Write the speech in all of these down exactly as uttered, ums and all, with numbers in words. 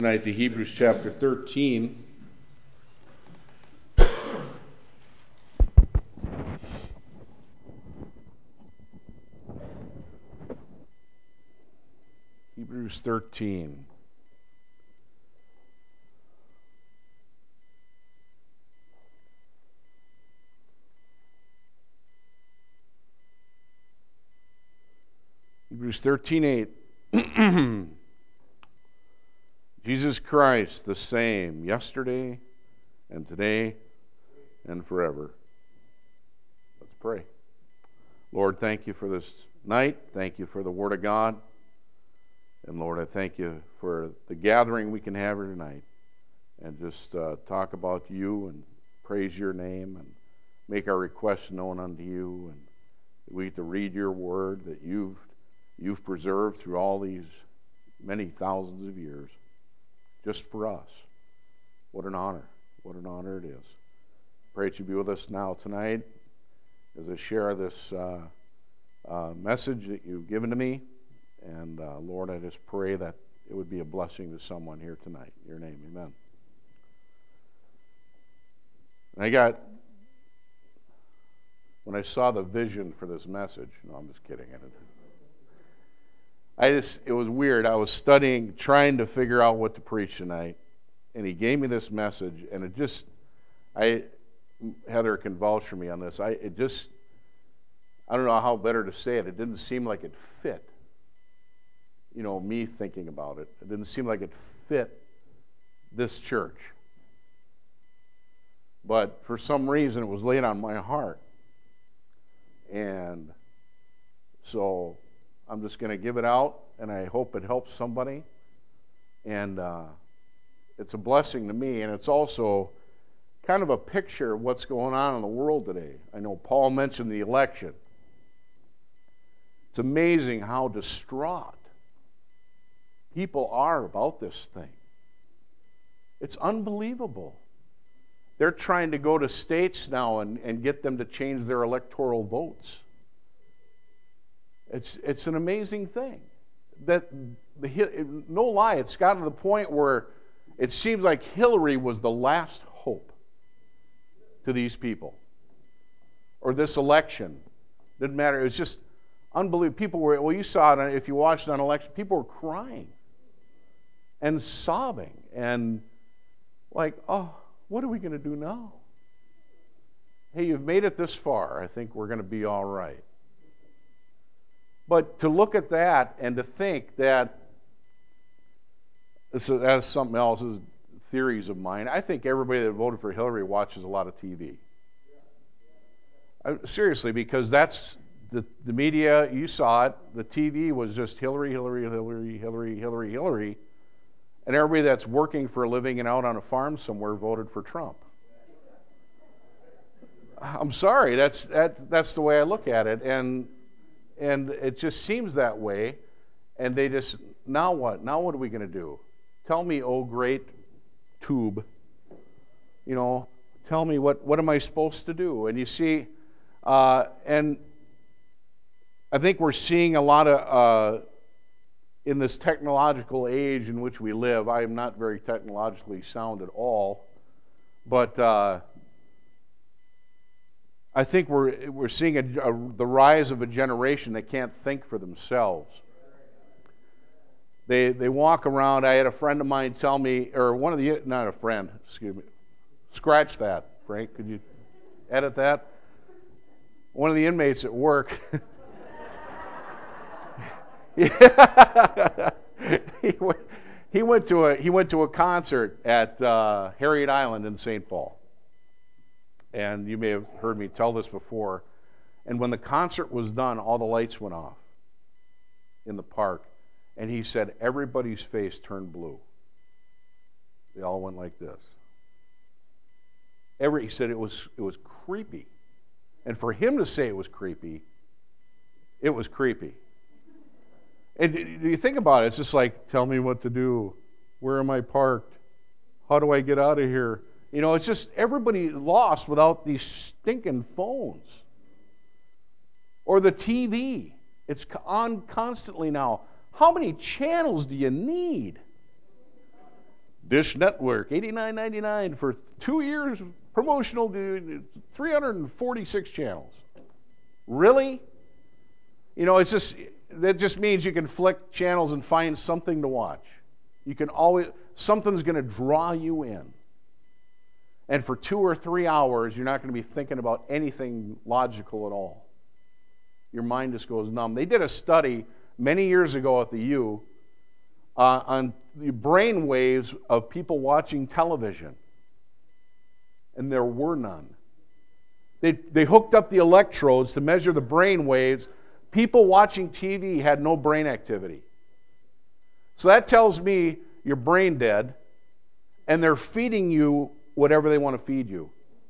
Tonight to Hebrews chapter thirteen. Hebrews thirteen. Hebrews thirteen eight. Jesus Christ, the same yesterday and today and forever. Let's pray. Lord, thank you for this night. Thank you for the Word of God. And Lord, I thank you for the gathering we can have here tonight and just uh, talk about you and praise your name and make our requests known unto you. And we get to read your Word that you've, you've preserved through all these many thousands of years. Just for us. What an honor. What an honor it is. Pray that you be with us now tonight as I share this uh, uh, message that you've given to me. And uh, Lord, I just pray that it would be a blessing to someone here tonight. In your name, amen. And I got, when I saw the vision for this message, no, I'm just kidding. I didn't. I just, it was weird. I was studying, trying to figure out what to preach tonight, and he gave me this message, and it just, I, Heather can vouch for me on this. I, it just, I don't know how better to say it. It didn't seem like it fit. You know, me thinking about it. It didn't seem like it fit this church. But for some reason, it was laid on my heart. And so I'm just going to give it out, and I hope it helps somebody. And uh, it's a blessing to me, and it's also kind of a picture of what's going on in the world today. I know Paul mentioned the election. It's amazing how distraught people are about this thing. It's unbelievable. They're trying to go to states now and, and get them to change their electoral votes. It's it's an amazing thing. That the no lie, it's gotten to the point where it seems like Hillary was the last hope to these people, or this election. Didn't matter. It was just unbelievable. People were well. You saw it if you watched on election. People were crying and sobbing and like, oh, what are we going to do now? Hey, you've made it this far. I think we're going to be all right. But to look at that and to think that, this is, that's something else, is theories of mine. I think everybody that voted for Hillary watches a lot of T V. I, seriously, because that's the, the media, you saw it, the T V was just Hillary, Hillary, Hillary, Hillary, Hillary, Hillary. And everybody that's working for a living and out on a farm somewhere voted for Trump. I'm sorry, that's that, that's the way I look at it. And And it just seems that way, and they just, now what? Now what are we going to do? Tell me, oh great tube, you know, tell me what, what am I supposed to do? And you see, uh, and I think we're seeing a lot of, uh, in this technological age in which we live, I am not very technologically sound at all, but uh, I think we're we're seeing a, a, the rise of a generation that can't think for themselves. They they walk around. I had a friend of mine tell me, or one of the not a friend, excuse me, scratch that, Frank. Could you edit that? One of the inmates at work. he went he went to a he went to a concert at uh, Harriet Island in Saint Paul. And you may have heard me tell this before. And when the concert was done, all the lights went off in the park. And he said everybody's face turned blue. They all went like this. Every, he said it was it was creepy. And for him to say it was creepy, it was creepy. And do you think about it? It's just like, tell me what to do. Where am I parked? How do I get out of here? You know, it's just everybody lost without these stinking phones. Or the T V. It's on constantly now. How many channels do you need? Dish Network, eighty-nine ninety-nine for two years promotional, three hundred forty-six channels. Really? You know, it's just, that just means you can flick channels and find something to watch. You can always, something's going to draw you in. And for two or three hours, you're not going to be thinking about anything logical at all. Your mind just goes numb. They did a study many years ago at the U uh, on the brain waves of people watching television. And there were none. They, they hooked up the electrodes to measure the brain waves. People watching T V had no brain activity. So that tells me you're brain dead, and they're feeding you whatever they want to feed you.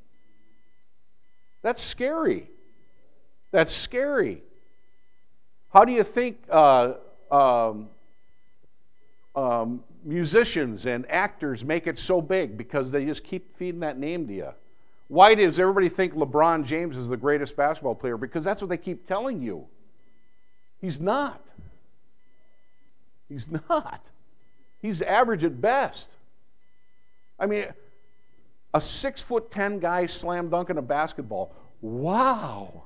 That's scary. That's scary. How do you think uh, um, um, musicians and actors make it so big? Because they just keep feeding that name to you. Why does everybody think LeBron James is the greatest basketball player? Because that's what they keep telling you. He's not. He's not. He's average at best. I mean, a six foot ten guy slam dunking a basketball. Wow.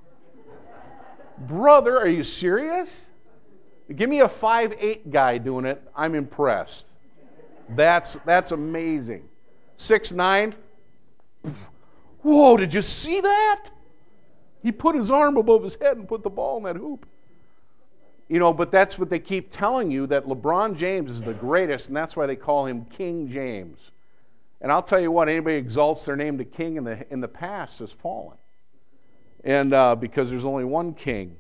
Brother, are you serious? Give me a five eight guy doing it. I'm impressed. That's that's amazing. six nine. Whoa, did you see that? He put his arm above his head and put the ball in that hoop. You know, but that's what they keep telling you, that LeBron James is the greatest, and that's why they call him King James. And I'll tell you what, anybody exalts their name to king in the in the past has fallen. And uh, because there's only one king.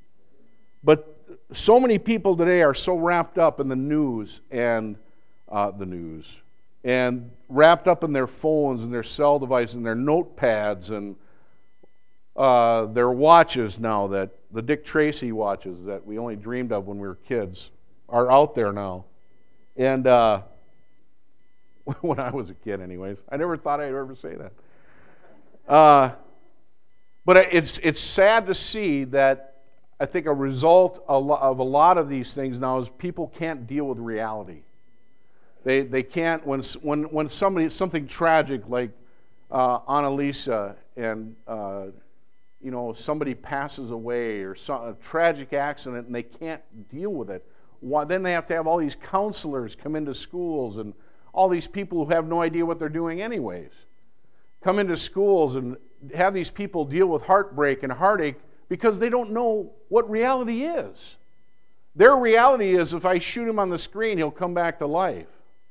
But so many people today are so wrapped up in the news and uh, the news, and wrapped up in their phones and their cell devices and their notepads and uh, their watches now, that the Dick Tracy watches that we only dreamed of when we were kids are out there now. And uh, when I was a kid anyways, I never thought I'd ever say that. Uh, but it's it's sad to see that I think a result of a lot of these things now is people can't deal with reality. They they can't, when when when somebody, something tragic like uh, Annalisa and uh, you know, somebody passes away, or some, a tragic accident, and they can't deal with it. Why, then they have to have all these counselors come into schools, and all these people who have no idea what they're doing anyways come into schools and have these people deal with heartbreak and heartache because they don't know what reality is. Their reality is, if I shoot him on the screen, he'll come back to life.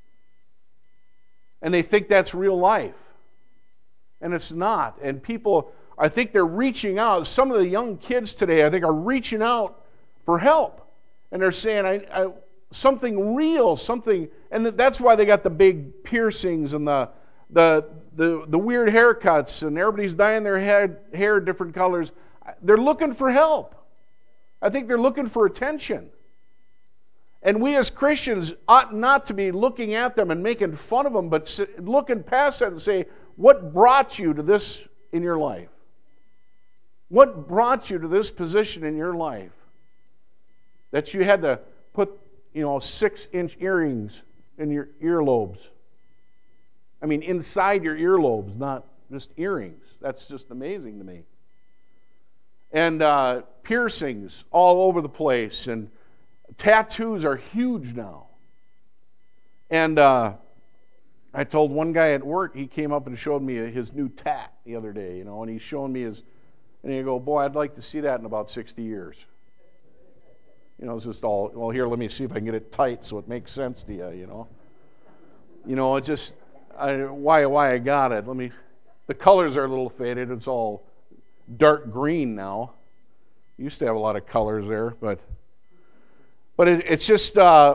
And they think that's real life. And it's not. And people, I think they're reaching out. Some of the young kids today, I think, are reaching out for help. And they're saying, I, I, something real, something, and that's why they got the big piercings and the the the, the weird haircuts, and everybody's dyeing their head, hair different colors. They're looking for help. I think they're looking for attention. And we as Christians ought not to be looking at them and making fun of them, but looking past that and say, what brought you to this in your life? What brought you to this position in your life? That you had to put, you know, six-inch earrings in your earlobes. I mean, inside your earlobes, not just earrings. That's just amazing to me. And uh, piercings all over the place, and tattoos are huge now. And uh, I told one guy at work, he came up and showed me his new tat the other day, you know, and he's showing me his, and he go, boy, I'd like to see that in about sixty years. You know, it's just all, well, here, let me see if I can get it tight so it makes sense to you, you know. You know, it just, I, why, why I got it. Let me, the colors are a little faded. It's all dark green now. Used to have a lot of colors there, but, but it, it's just, uh,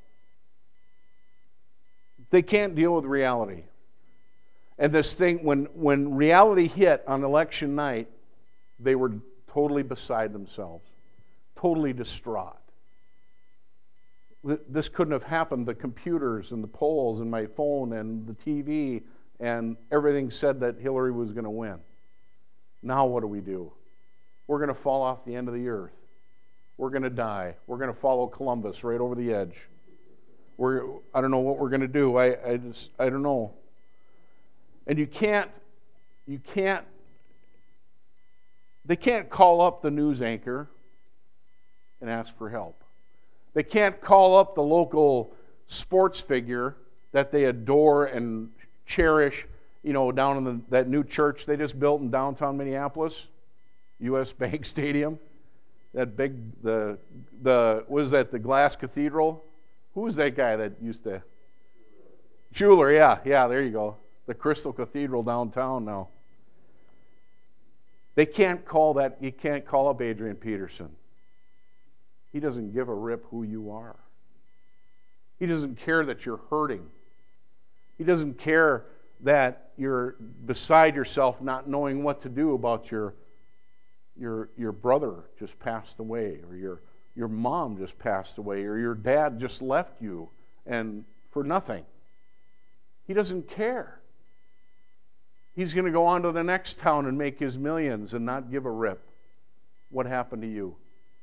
they can't deal with reality. And this thing, when, when reality hit on election night, they were totally beside themselves, totally distraught. This couldn't have happened. The computers and the polls and my phone and the T V and everything said that Hillary was going to win. Now what do we do? We're going to fall off the end of the earth. We're going to die. We're going to follow Columbus right over the edge. We're, I don't know what we're going to do. I, I just, I don't know. And you can't, you can't, they can't call up the news anchor and ask for help. They can't call up the local sports figure that they adore and cherish, you know, down in the, that new church they just built in downtown Minneapolis, U S Bank Stadium. That big, the, the, what is that, the glass cathedral? Who was that guy that used to? Jeweler, yeah, yeah, there you go. The Crystal Cathedral downtown now. They can't call that, you can't call up Adrian Peterson. He doesn't give a rip who you are. He doesn't care that you're hurting. He doesn't care that you're beside yourself not knowing what to do about your your your brother just passed away, or your your mom just passed away, or your dad just left you and for nothing. He doesn't care. He's going to go on to the next town and make his millions and not give a rip what happened to you.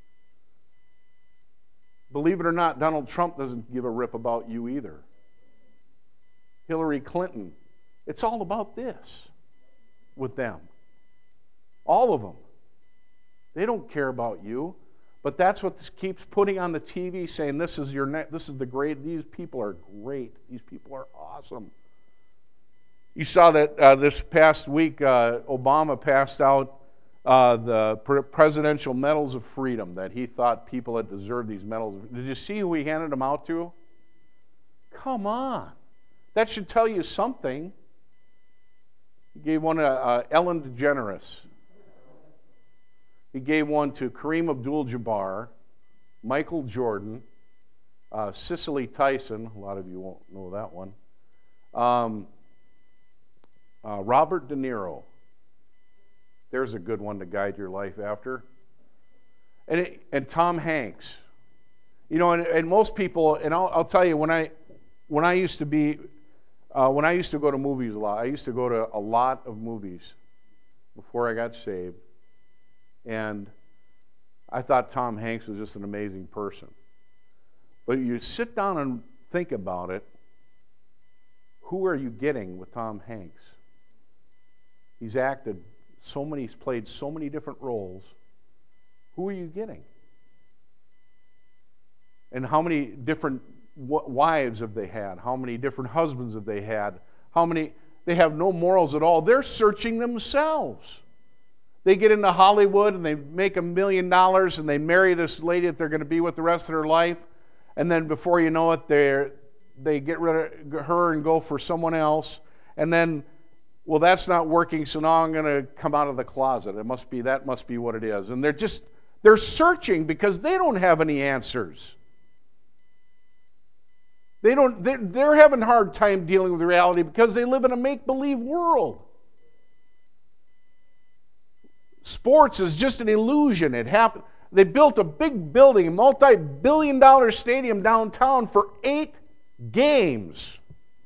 Believe it or not, Donald Trump doesn't give a rip about you either. Hillary Clinton. It's all about this with them. All of them. They don't care about you. But that's what this keeps putting on the T V, saying this is your ne- this is the great, these people are great. These people are awesome. You saw that uh, this past week, uh, Obama passed out uh, the pre- Presidential Medals of Freedom, that he thought people had deserved these medals. Did you see who he handed them out to? Come on. That should tell you something. He gave one to uh, Ellen DeGeneres. He gave one to Kareem Abdul-Jabbar, Michael Jordan, uh, Cicely Tyson. A lot of you won't know that one. Um, uh, Robert De Niro. There's a good one to guide your life after. And it, and Tom Hanks. You know, and, and most people, and I'll, I'll tell you, when I when I used to be, uh, when I used to go to movies a lot, I used to go to a lot of movies before I got saved. And I thought Tom Hanks was just an amazing person. But you sit down and think about it, who are you getting with Tom Hanks? He's acted so many, he's played so many different roles. Who are you getting? And how many different wives have they had? How many different husbands have they had? How many, they have no morals at all. They're searching themselves. They get into Hollywood and they make a million dollars and they marry this lady that they're going to be with the rest of their life. And then before you know it, they they get rid of her and go for someone else. And then, well, that's not working, so now I'm going to come out of the closet. It must be, that must be what it is. And they're just, they're searching because they don't have any answers. They don't, they're, they're having a hard time dealing with reality because they live in a make-believe world. Sports is just an illusion. It happened. They built a big building, a multi-billion dollar stadium downtown for eight games.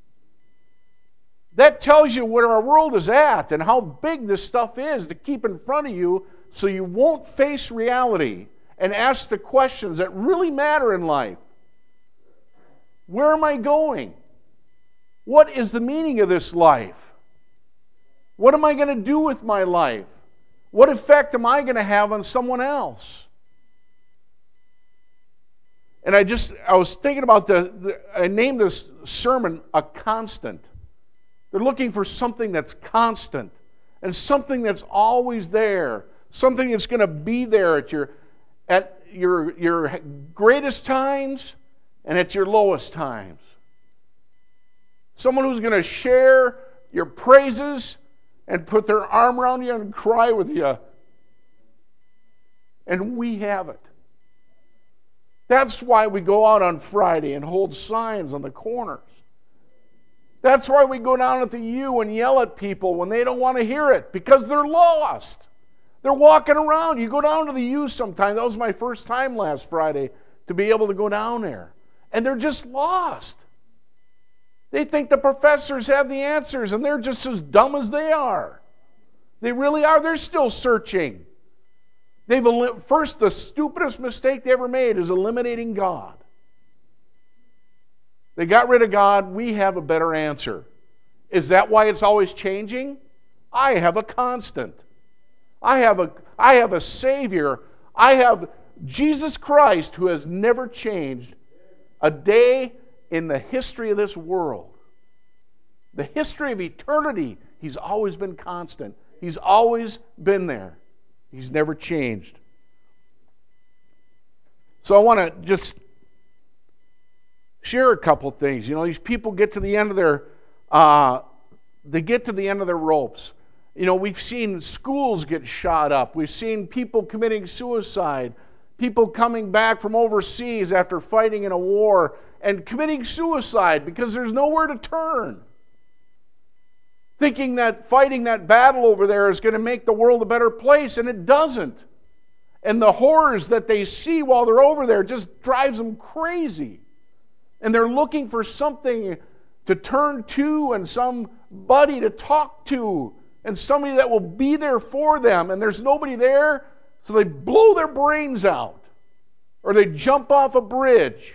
That tells you where our world is at and how big this stuff is to keep in front of you so you won't face reality and ask the questions that really matter in life. Where am I going? What is the meaning of this life? What am I going to do with my life? What effect am I going to have on someone else? And I just, I was thinking about the, the, I named this sermon A Constant. They're looking for something that's constant and something that's always there, something that's going to be there at your, at your, your greatest times and at your lowest times. Someone who's going to share your praises and put their arm around you and cry with you. And we have it. That's why we go out on Friday and hold signs on the corners. That's why we go down at the U and yell at people when they don't want to hear it, because they're lost. They're walking around. You go down to the U sometime. That was my first time last Friday to be able to go down there. And they're just lost. They think the professors have the answers, and they're just as dumb as they are. They really are. They're still searching. They've elim- First, the stupidest mistake they ever made is eliminating God. They got rid of God. We have a better answer. Is that why it's always changing? I have a constant. I have a, I have a Savior. I have Jesus Christ, who has never changed a day in the history of this world. The history of eternity, He's always been constant. He's always been there. He's never changed. So I want to just share a couple things. You know, these people get to the end of their, uh, they get to the end of their ropes. You know, we've seen schools get shot up. We've seen people committing suicide. People coming back from overseas after fighting in a war and committing suicide because there's nowhere to turn. Thinking that fighting that battle over there is going to make the world a better place, and it doesn't. And the horrors that they see while they're over there just drives them crazy. And they're looking for something to turn to and somebody to talk to and somebody that will be there for them. And there's nobody there, so they blow their brains out. Or they jump off a bridge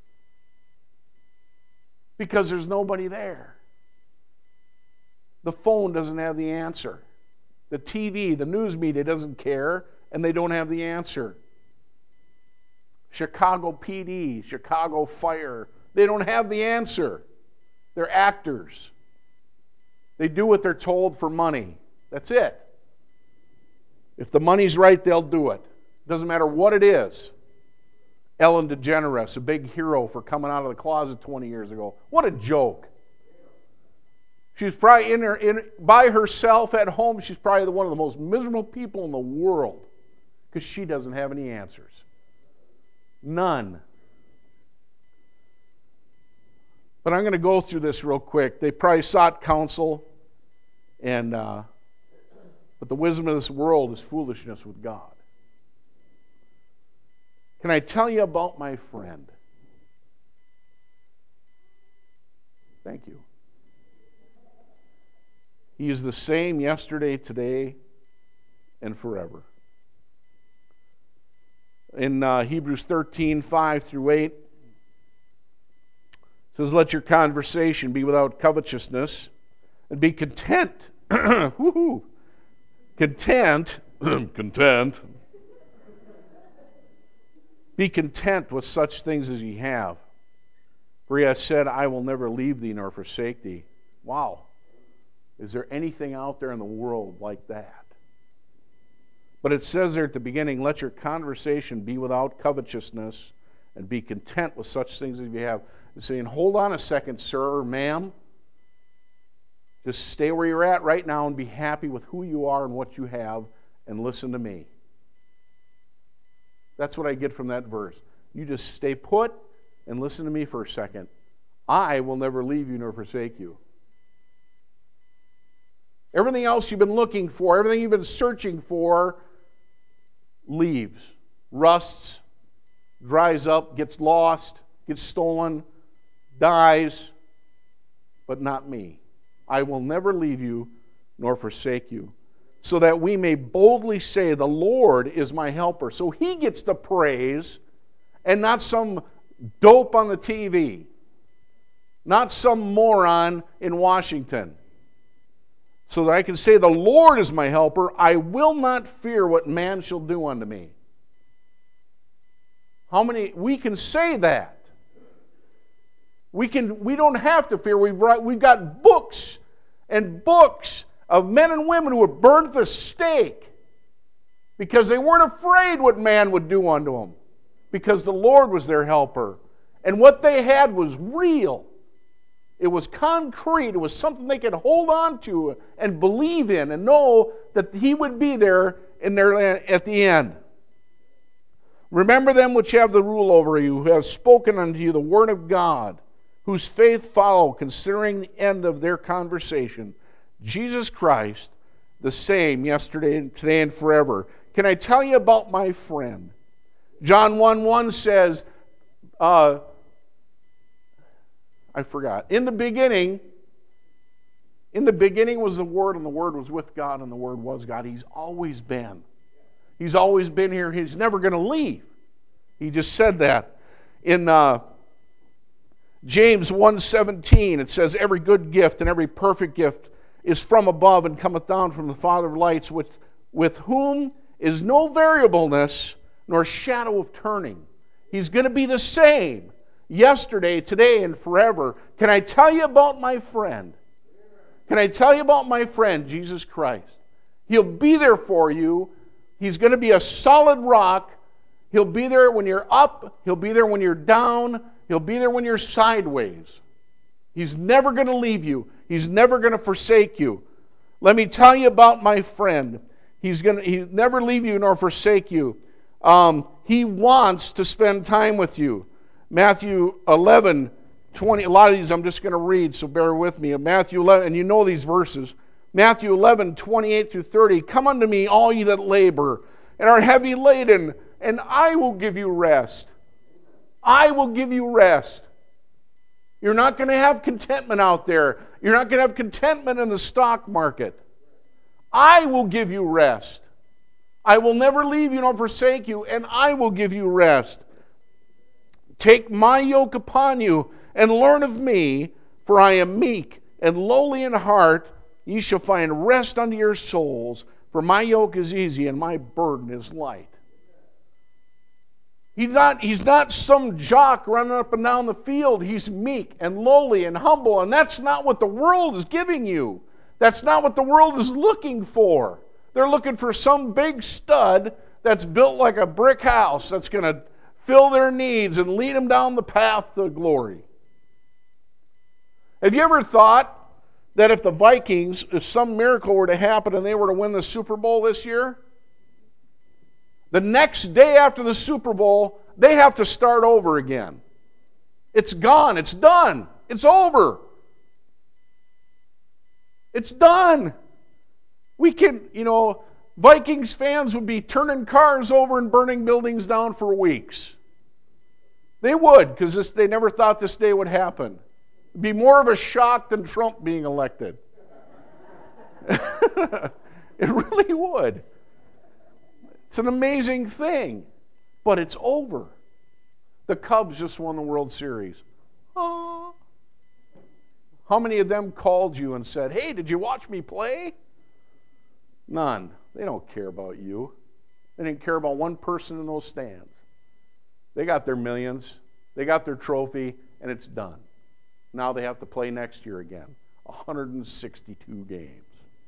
because there's nobody there. The phone doesn't have the answer. The T V, the news media doesn't care, and they don't have the answer. Chicago P D, Chicago Fire, they don't have the answer. They're actors. They do what they're told for money. That's it. If the money's right, they'll do it. Doesn't matter what it is. Ellen DeGeneres, a big hero for coming out of the closet twenty years ago. What a joke. She's probably in her, in, by herself at home. She's probably one of the most miserable people in the world because she doesn't have any answers. None. But I'm going to go through this real quick. They probably sought counsel, and uh, but the wisdom of this world is foolishness with God. Can I tell you about my friend? Thank you. He is the same yesterday, today, and forever. In uh, Hebrews thirteen, five through eight, it says, let your conversation be without covetousness, and be content. Woohoo! Content. Content. Be content with such things as ye have. For he hath said, I will never leave thee nor forsake thee. Wow. Is there anything out there in the world like that? But it says there at the beginning, let your conversation be without covetousness, and be content with such things as you have. It's saying, hold on a second, sir or ma'am. Just stay where you're at right now and be happy with who you are and what you have, and listen to me. That's what I get from that verse. You just stay put and listen to me for a second. I will never leave you nor forsake you. Everything else you've been looking for, everything you've been searching for, leaves, rusts, dries up, gets lost, gets stolen, dies, but not me. I will never leave you nor forsake you, so that we may boldly say, the Lord is my helper. So he gets the praise, and not some dope on the T V, not some moron in Washington. So that I can say, the Lord is my helper, I will not fear what man shall do unto me. How many, we can say that. We can. We don't have to fear. We've, we've got books and books of men and women who were burned at the stake because they weren't afraid what man would do unto them, because the Lord was their helper. And what they had was real. It was concrete. It was something they could hold on to and believe in and know that He would be there in their at the end. Remember them which have the rule over you, who have spoken unto you the word of God, whose faith follow, considering the end of their conversation. Jesus Christ, the same yesterday, today, and forever. Can I tell you about my friend? John one one says, uh, I forgot. In the beginning, in the beginning was the Word, and the Word was with God, and the Word was God. He's always been. He's always been here. He's never going to leave. He just said that. In uh, James one seventeen, it says, every good gift and every perfect gift is from above and cometh down from the Father of lights, with, with whom is no variableness nor shadow of turning. He's going to be the same yesterday, today, and forever. Can I tell you about my friend? Can I tell you about my friend, Jesus Christ? He'll be there for you. He's going to be a solid rock. He'll be there when you're up. He'll be there when you're down. He'll be there when you're sideways. He's never going to leave you. He's never going to forsake you. Let me tell you about my friend. He's going to he'll never leave you nor forsake you. Um, he wants to spend time with you. Matthew eleven, twenty. A lot of these I'm just going to read, so bear with me. Matthew eleven, and you know these verses. Matthew eleven, twenty-eight through thirty. Come unto me, all ye that labor and are heavy laden, and I will give you rest. I will give you rest. You're not going to have contentment out there. You're not going to have contentment in the stock market. I will give you rest. I will never leave you nor forsake you, and I will give you rest. Take my yoke upon you, and learn of me, for I am meek and lowly in heart. Ye shall find rest unto your souls, for my yoke is easy and my burden is light. He's not, he's not some jock running up and down the field. He's meek and lowly and humble, and that's not what the world is giving you. That's not what the world is looking for. They're looking for some big stud that's built like a brick house that's going to fill their needs and lead them down the path to glory. Have you ever thought that if the Vikings, if some miracle were to happen and they were to win the Super Bowl this year, the next day after the Super Bowl, they have to start over again? It's gone. It's done. It's over. It's done. We can, you know, Vikings fans would be turning cars over and burning buildings down for weeks. They would, because they never thought this day would happen. It'd be more of a shock than Trump being elected. It really would. It's an amazing thing, but it's over. The Cubs just won the World Series. Oh. How many of them called you and said, hey, did you watch me play? None. They don't care about you. They didn't care about one person in those stands. They got their millions. They got their trophy, and it's done. Now they have to play next year again. one hundred sixty-two games.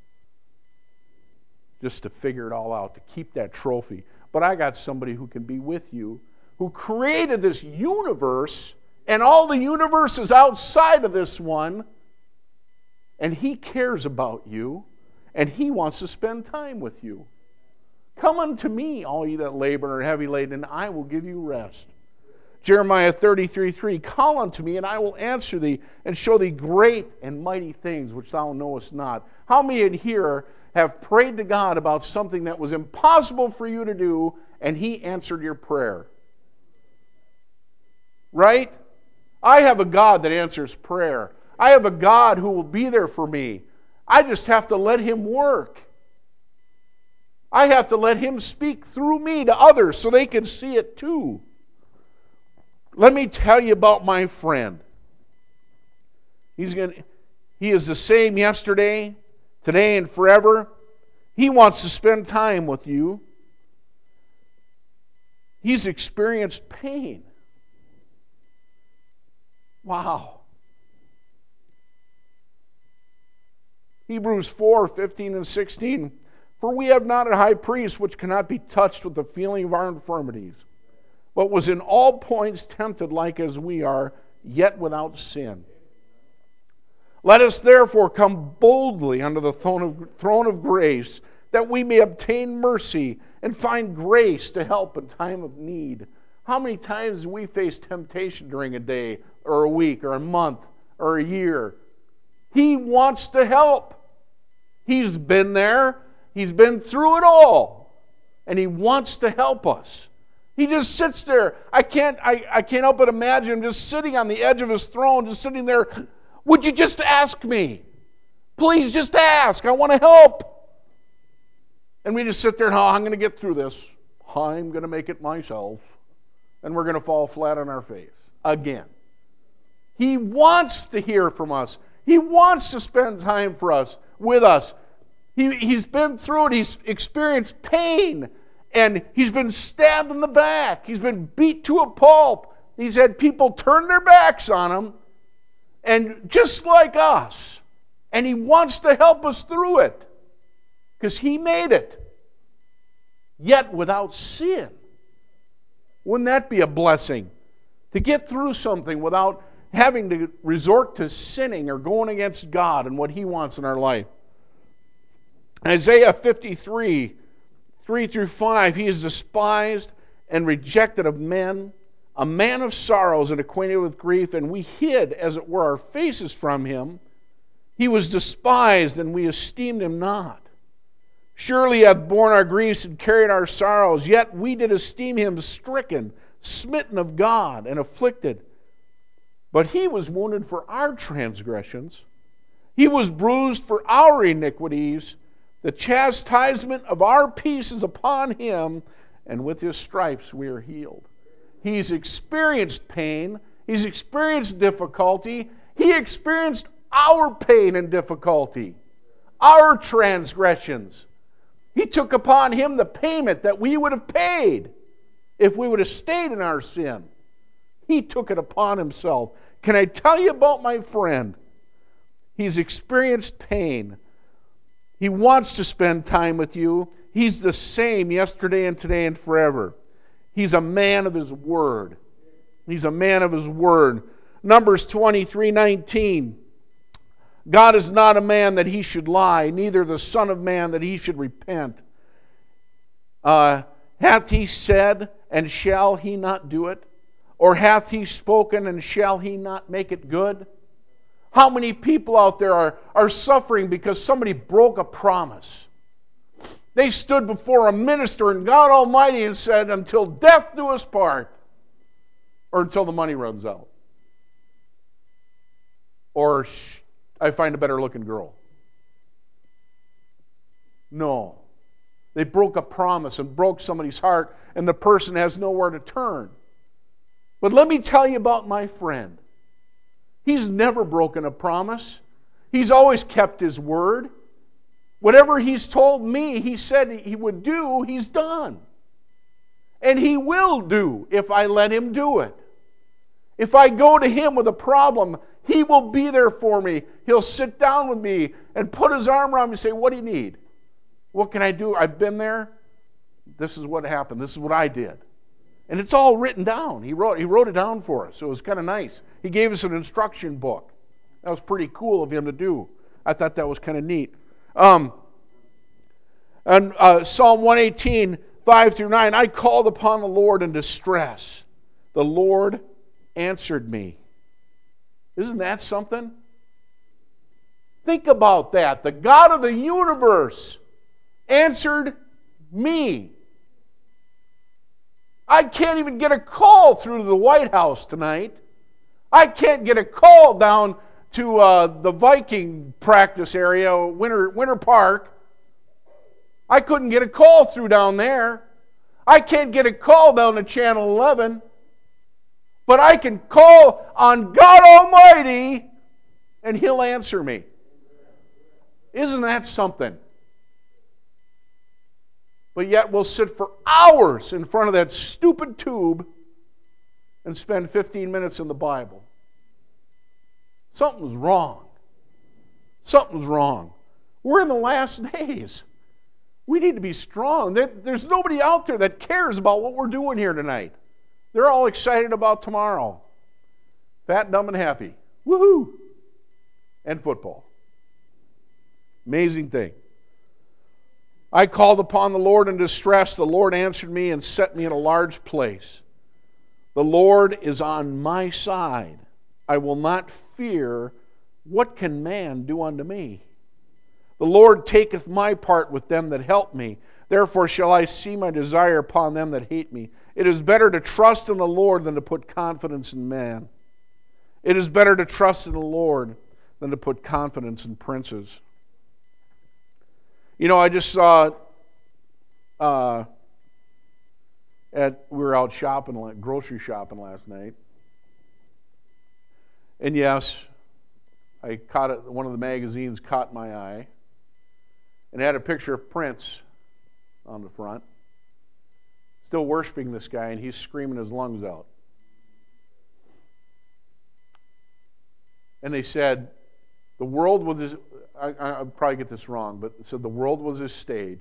Just to figure it all out, to keep that trophy. But I got somebody who can be with you, who created this universe and all the universes outside of this one, and he cares about you, and he wants to spend time with you. Come unto me, all ye that labor and are heavy laden, and I will give you rest. Jeremiah thirty-three three, call unto me, and I will answer thee, and show thee great and mighty things which thou knowest not. How many in here have prayed to God about something that was impossible for you to do, and he answered your prayer? Right? I have a God that answers prayer. I have a God who will be there for me. I just have to let him work. I have to let him speak through me to others so they can see it too. Let me tell you about my friend. He's gonna, he is the same yesterday, today, and forever. He wants to spend time with you. He's experienced pain. Wow. Hebrews four fifteen and sixteen. For we have not a high priest which cannot be touched with the feeling of our infirmities, but was in all points tempted like as we are, yet without sin. Let us therefore come boldly under the throne of, throne of grace, that we may obtain mercy and find grace to help in time of need. How many times do we face temptation during a day, or a week, or a month, or a year? He wants to help. He's been there. He's been through it all. And he wants to help us. He just sits there. I can't, I, I can't help but imagine him just sitting on the edge of his throne, just sitting there. Would you just ask me? Please just ask. I want to help. And we just sit there and, oh, I'm going to get through this. I'm going to make it myself. And we're going to fall flat on our face again. He wants to hear from us. He wants to spend time for us, with us. He, he's been through it. He's experienced pain. And he's been stabbed in the back. He's been beat to a pulp. He's had people turn their backs on him. And just like us. And he wants to help us through it. Because he made it. Yet without sin. Wouldn't that be a blessing? To get through something without having to resort to sinning or going against God and what he wants in our life. Isaiah fifty-three, three through five, he is despised and rejected of men, a man of sorrows and acquainted with grief, and we hid, as it were, our faces from him. He was despised, and we esteemed him not. Surely he hath borne our griefs and carried our sorrows, yet we did esteem him stricken, smitten of God, and afflicted. But he was wounded for our transgressions. He was bruised for our iniquities. The chastisement of our peace is upon him, and with his stripes we are healed. He's experienced pain. He's experienced difficulty. He experienced our pain and difficulty, our transgressions. He took upon him the payment that we would have paid if we would have stayed in our sin. He took it upon himself. Can I tell you about my friend? He's experienced pain. He wants to spend time with you. He's the same yesterday and today and forever. He's a man of his word. He's a man of his word. Numbers twenty-three nineteen. God is not a man that he should lie, neither the Son of Man that he should repent. Uh, hath he said, and shall he not do it? Or hath he spoken, and shall he not make it good? How many people out there are, are suffering because somebody broke a promise? They stood before a minister and God Almighty and said, until death do us part, or until the money runs out. Or I find a better looking girl. No. They broke a promise and broke somebody's heart, and the person has nowhere to turn. But let me tell you about my friend. He's never broken a promise. He's always kept his word. Whatever he's told me he said he would do, he's done. And he will do if I let him do it. If I go to him with a problem, he will be there for me. He'll sit down with me and put his arm around me and say, what do you need? What can I do? I've been there. This is what happened. This is what I did. And it's all written down. He wrote, he wrote it down for us. So it was kind of nice. He gave us an instruction book. That was pretty cool of him to do. I thought that was kind of neat. Um, and uh, Psalm one eighteen, five through nine, I called upon the Lord in distress. The Lord answered me. Isn't that something? Think about that. The God of the universe answered me. I can't even get a call through to the White House tonight. I can't get a call down to uh, the Viking practice area, Winter, Winter Park. I couldn't get a call through down there. I can't get a call down to Channel eleven. But I can call on God Almighty and He'll answer me. Isn't that something? But yet we'll sit for hours in front of that stupid tube and spend fifteen minutes in the Bible. Something's wrong. Something's wrong. We're in the last days. We need to be strong. There's nobody out there that cares about what we're doing here tonight. They're all excited about tomorrow. Fat, dumb, and happy. Woohoo! And football. Amazing thing. I called upon the Lord in distress. The Lord answered me and set me in a large place. The Lord is on my side. I will not fear. What can man do unto me? The Lord taketh my part with them that help me. Therefore shall I see my desire upon them that hate me. It is better to trust in the Lord than to put confidence in man. It is better to trust in the Lord than to put confidence in princes. You know, I just saw, uh, at we were out shopping, grocery shopping last night, And yes, I caught it, one of the magazines caught my eye, and it had a picture of Prince on the front, still worshiping this guy, and he's screaming his lungs out. And they said, the world was his, I, I'll probably get this wrong, but it said the world was his stage.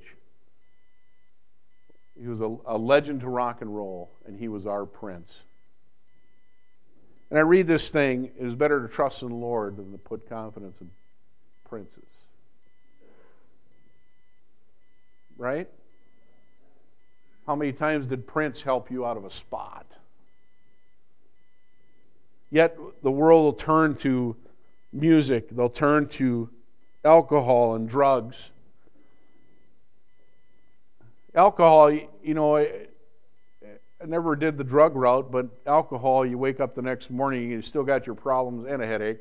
He was a, a legend to rock and roll, and he was our Prince. And I read this thing, it is better to trust in the Lord than to put confidence in princes. Right? How many times did Prince help you out of a spot? Yet the world will turn to music, they'll turn to alcohol and drugs. Alcohol, you know, I, I never did the drug route, but alcohol, you wake up the next morning, you still got your problems and a headache,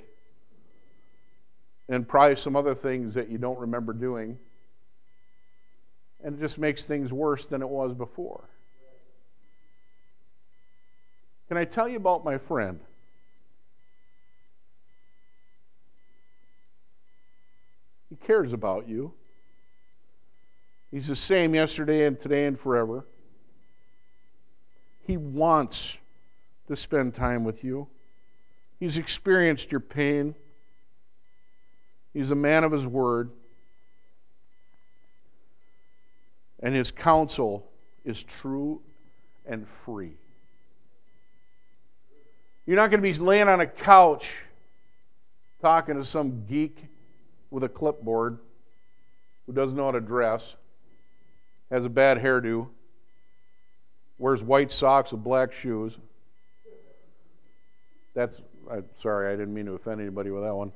and probably some other things that you don't remember doing. And it just makes things worse than it was before. Can I tell you about my friend? He cares about you. He's the same yesterday and today and forever. He wants to spend time with you. He's experienced your pain. He's a man of his word. And his counsel is true and free. You're not going to be laying on a couch talking to some geek with a clipboard who doesn't know how to dress, has a bad hairdo, wears white socks with black shoes. That's, I'm sorry, I didn't mean to offend anybody with that one.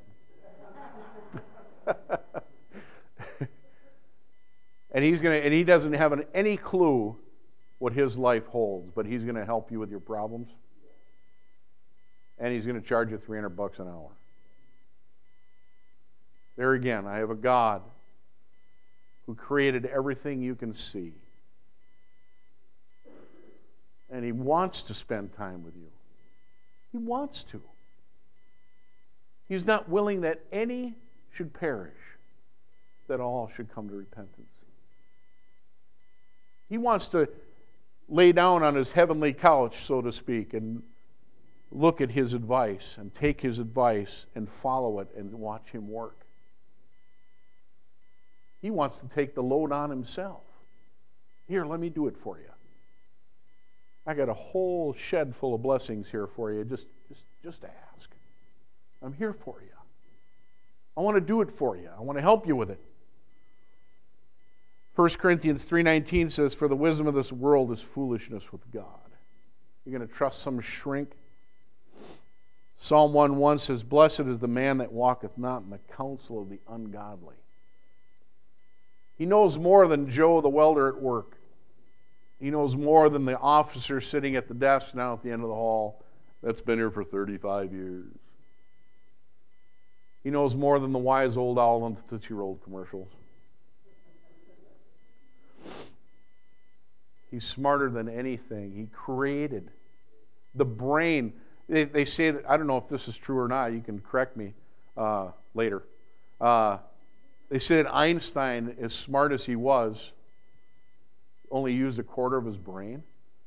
And he's going to, and he doesn't have an, any clue what his life holds, but he's going to help you with your problems. And he's going to charge you three hundred bucks an hour. There again, I have a God who created everything you can see. And he wants to spend time with you. He wants to. He's not willing that any should perish, that all should come to repentance. He wants to lay down on his heavenly couch, so to speak, and look at his advice and take his advice and follow it and watch him work. He wants to take the load on himself. Here, let me do it for you. I got a whole shed full of blessings here for you. Just, just, just ask. I'm here for you. I want to do it for you. I want to help you with it. First Corinthians three nineteen says, for the wisdom of this world is foolishness with God. You're going to trust some shrink? Psalm one one says, blessed is the man that walketh not in the counsel of the ungodly. He knows more than Joe the welder at work. He knows more than the officer sitting at the desk now at the end of the hall that's been here for thirty-five years. He knows more than the wise old owl on the Tootsie Roll commercials. He's smarter than anything. He created the brain. They, they say that, I don't know if this is true or not, you can correct me uh, later. Uh, they say that Einstein, as smart as he was, only used a quarter of his brain.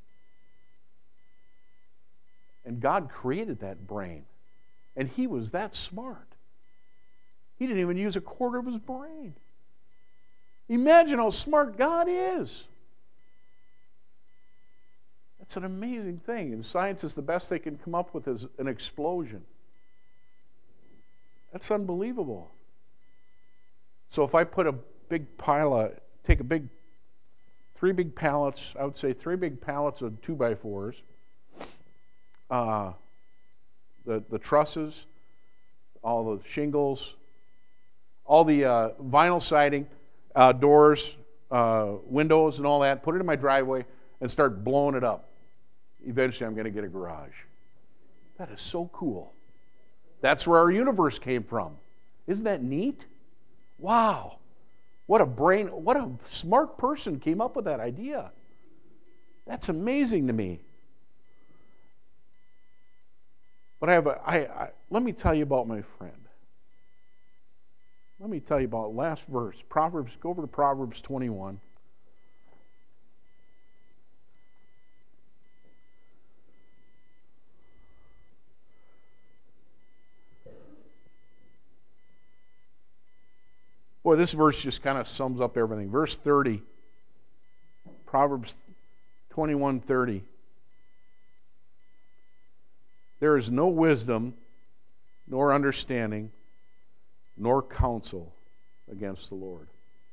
And God created that brain. And he was that smart. He didn't even use a quarter of his brain. Imagine how smart God is. That's an amazing thing. And scientists, the best they can come up with is an explosion. That's unbelievable. So if I put a big pile of, take a big, three big pallets, I would say three big pallets of two by fours, uh, the, the trusses, all the shingles, all the uh, vinyl siding, uh, doors, uh, windows and all that, put it in my driveway and start blowing it up. Eventually I'm going to get a garage. That is so cool. That's where our universe came from. Isn't that neat? Wow. What a brain, what a smart person came up with that idea. That's amazing to me. But I have a, I, I, let me tell you about my friend. Let me tell you about last verse. Proverbs, go over to Proverbs twenty-one. Boy, this verse just kind of sums up everything. Verse thirty. Proverbs twenty-one thirty. There is no wisdom, nor understanding, nor counsel against the Lord.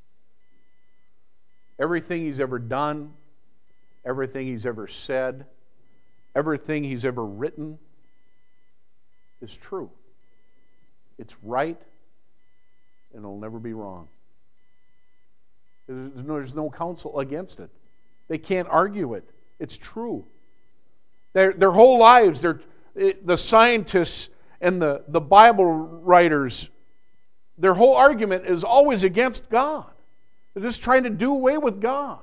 Everything He's ever done, everything He's ever said, everything He's ever written is true. It's right, and it'll never be wrong. There's no, there's no counsel against it. They can't argue it. It's true. Their, their whole lives, they're, it, the scientists and the, the Bible writers, their whole argument is always against God. They're just trying to do away with God.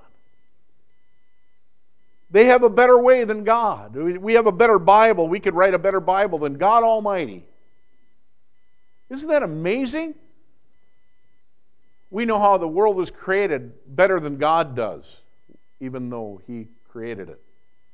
They have a better way than God. We have a better Bible. We could write a better Bible than God Almighty. Isn't that amazing? We know how the world was created better than God does, even though He created it.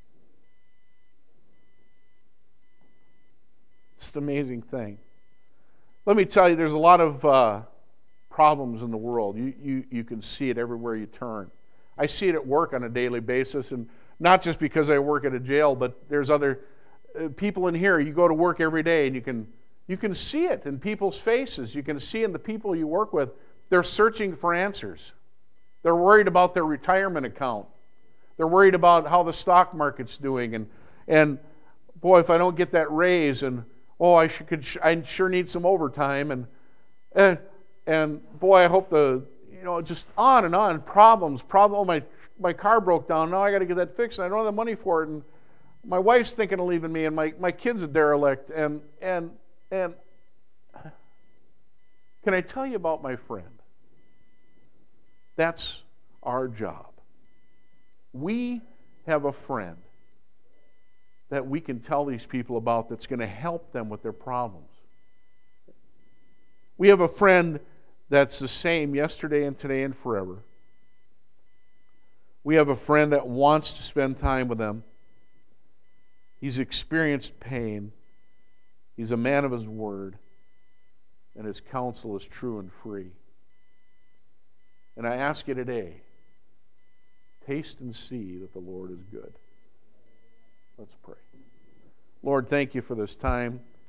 It's an amazing thing. Let me tell you, there's a lot of uh, problems in the world. You, you, you can see it everywhere you turn. I see it at work on a daily basis, and not just because I work at a jail, but there's other uh, people in here. You go to work every day, and you can you can see it in people's faces. You can see in the people you work with. They're searching for answers. They're worried about their retirement account. They're worried about how the stock market's doing, and and boy, if I don't get that raise, and oh, I should, could, I sure need some overtime, and, and and boy, I hope the, you know, just on and on, problems, problem. Oh, my my car broke down. Now I got to get that fixed, and I don't have the money for it, and my wife's thinking of leaving me, and my, my kid's a derelict, and and and. Can I tell you about my friend? That's our job. We have a friend that we can tell these people about that's going to help them with their problems. We have a friend that's the same yesterday and today and forever. We have a friend that wants to spend time with them. He's experienced pain. He's a man of his word. And his counsel is true and free. And I ask you today, taste and see that the Lord is good. Let's pray. Lord, thank you for this time.